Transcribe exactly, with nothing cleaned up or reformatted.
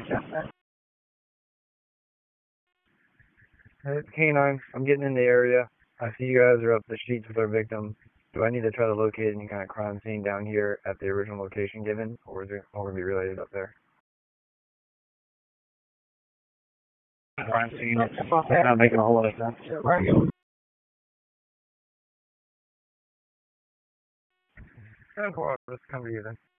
Hey, it's Canine. I'm getting in the area. I see you guys are up the sheets with our victim. Do I need to try to locate any kind of crime scene down here at the original location given, or is it all going to be related up there? Crime scene. It's not making a whole lot of sense. Yeah, well, let's come to you then.